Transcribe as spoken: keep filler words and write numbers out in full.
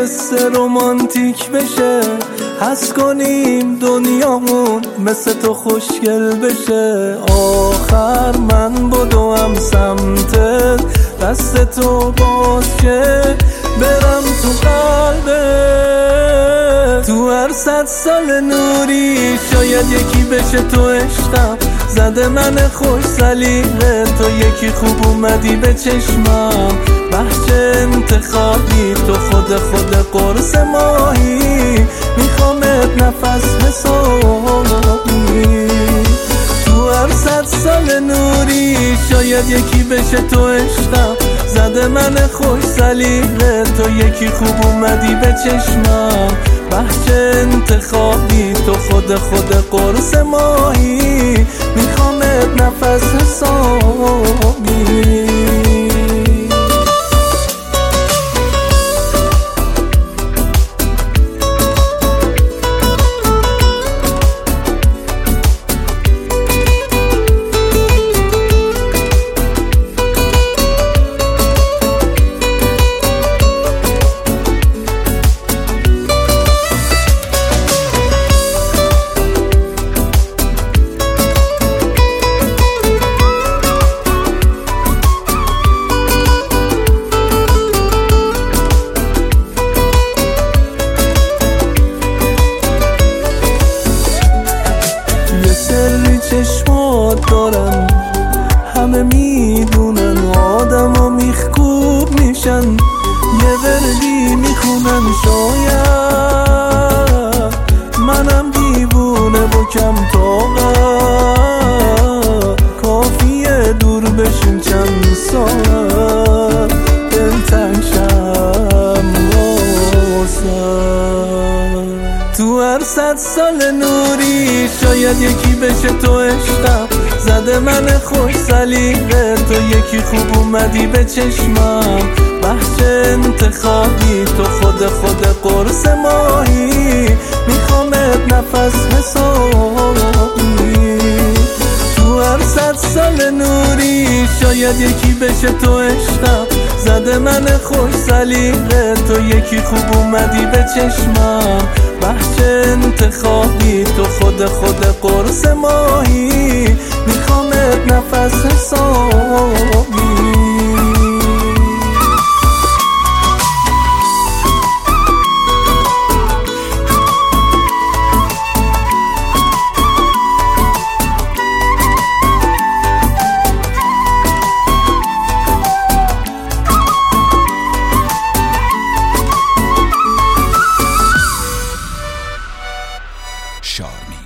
قصه رومانتیک بشه، حس کنیم دنیامون مثل تو خوشگل بشه. آخر من بدوم سمتت، دست تو باز شه، برم تو قلبت. تو هر صد سال نوری شاید یکی بشه تو عشقم، زده من خوش سلیقه، تو یکی خوب اومدی به چشمم. بخش انتخابی تو خود خود قرص ماهی، میخوامت نفس حسابی. تو هر صد سال نوری شاید یکی بشه تو عشقم، زده من خوش سلیقه، تو یکی خوب اومدی به چشمم. بخش انتخابی تو خود خود قرص ماهی، میخوامت نفس حسابی. سری چشمات دارن، همه میدونن، آدم ها میخکوب میشن، یه وردی میخونن. شاید منم دیوونه و کم طاقت، کافیه دور بشیم چند ساعت، دلتنگ شم واسه. تو هر صد سال نوری شاید یکی بشه تو عشقم، زده من خوش سلیقه، تو یکی خوب اومدی به چشمم. بخش انتخابی تو خود خود قرص ماهی، میخوامت نفس حسابی. تو هر صد سال نوری شاید یکی بشه تو عشقم، زده من خوش سلیقه، تو یکی خوب اومدی به چشمم. بخش انتخابی تو خود خود قرص ماهی، میخوامت نفس حسابی. Charmy.